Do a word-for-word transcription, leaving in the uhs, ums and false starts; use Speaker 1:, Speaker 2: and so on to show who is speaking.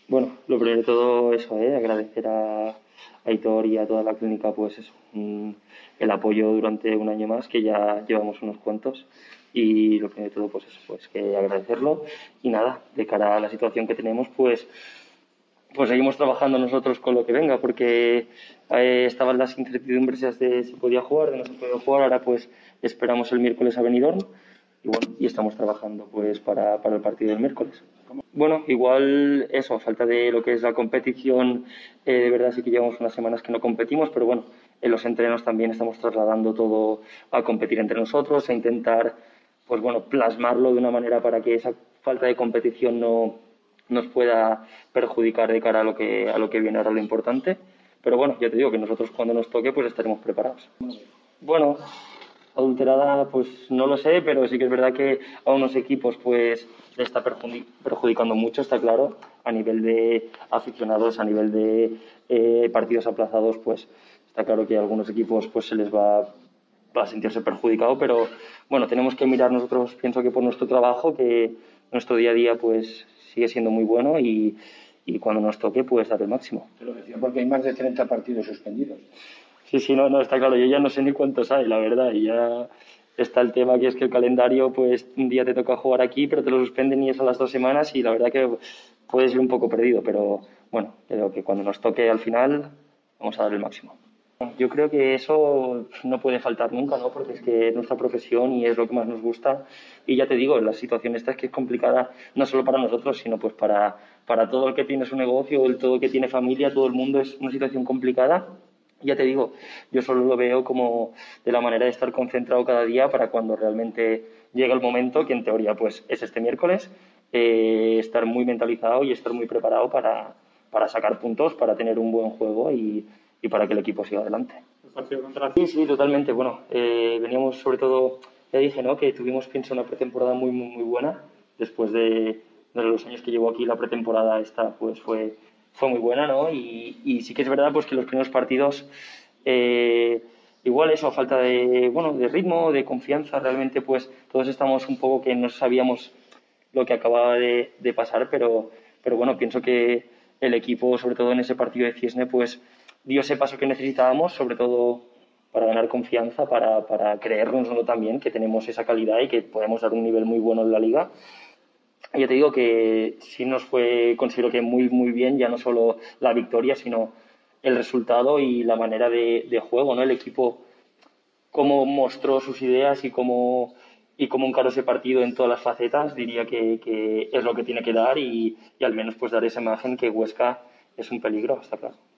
Speaker 1: Bueno, lo primero de todo eso, ¿eh? Agradecer a Aitor y a toda la clínica, pues eso, mm, el apoyo durante un año más, que ya llevamos unos cuantos. Y lo primero de todo, pues eso, pues que agradecerlo. Y nada, de cara a la situación que tenemos, pues, pues seguimos trabajando nosotros con lo que venga, porque eh, estaban las incertidumbres ya de si podía jugar, de no se podía jugar. Ahora pues esperamos el miércoles a Benidorm y bueno, y estamos trabajando pues para, para el partido del miércoles. Bueno, igual eso, a falta de lo que es la competición, eh, de verdad sí que llevamos unas semanas que no competimos, pero bueno, en los entrenos también estamos trasladando todo a competir entre nosotros, a intentar, pues bueno, plasmarlo de una manera para que esa falta de competición no nos pueda perjudicar de cara a lo que, a lo que viene ahora lo importante. Pero bueno, ya te digo que nosotros cuando nos toque pues estaremos preparados. Bueno, adulterada, pues no lo sé, pero sí que es verdad que a unos equipos pues le está perjudicando mucho, está claro, a nivel de aficionados, a nivel de eh, partidos aplazados, pues está claro que a algunos equipos pues se les va, va a sentirse perjudicado, pero bueno, tenemos que mirar nosotros, pienso que por nuestro trabajo, que nuestro día a día pues sigue siendo muy bueno y, y cuando nos toque pues dar el máximo.
Speaker 2: Te lo decía porque hay más de treinta partidos suspendidos.
Speaker 1: Sí, sí, no, no, está claro. Yo ya no sé ni cuántos hay, la verdad. Y ya está el tema que es que el calendario, pues un día te toca jugar aquí, pero te lo suspenden y es a las dos semanas y la verdad que puedes ir un poco perdido. Pero bueno, creo que cuando nos toque al final vamos a dar el máximo. Yo creo que eso no puede faltar nunca, ¿no? Porque es que es nuestra profesión y es lo que más nos gusta. Y ya te digo, la situación esta es que es complicada no solo para nosotros, sino pues para, para todo el que tiene su negocio, el todo el que tiene familia, todo el mundo es una situación complicada. Ya te digo, yo solo lo veo como de la manera de estar concentrado cada día para cuando realmente llegue el momento, que en teoría pues es este miércoles, eh, estar muy mentalizado y estar muy preparado para, para sacar puntos, para tener un buen juego y, y para que el equipo siga adelante.
Speaker 3: ¿El partido contra
Speaker 1: Sí, sí, totalmente. Bueno, eh, veníamos sobre todo, ya dije, ¿no? Que tuvimos, pienso, una pretemporada muy, muy, muy buena. Después de, de los años que llevo aquí, la pretemporada esta pues fue fue muy buena, ¿no? Y, y sí que es verdad pues que los primeros partidos, eh, igual eso, a falta de, bueno, de ritmo, de confianza, realmente pues todos estamos un poco que no sabíamos lo que acababa de, de pasar, pero, pero bueno, pienso que el equipo, sobre todo en ese partido de Cisne, pues dio ese paso que necesitábamos, sobre todo para ganar confianza, para, para creérnoslo también, que tenemos esa calidad y que podemos dar un nivel muy bueno en la liga. Ya te digo que sí nos fue, considero que muy, muy bien, ya no solo la victoria, sino el resultado y la manera de, de juego, ¿no? El equipo, cómo mostró sus ideas y cómo, y cómo encaró ese partido en todas las facetas, diría que, que es lo que tiene que dar y, y al menos pues dar esa imagen que Huesca es un peligro, está claro.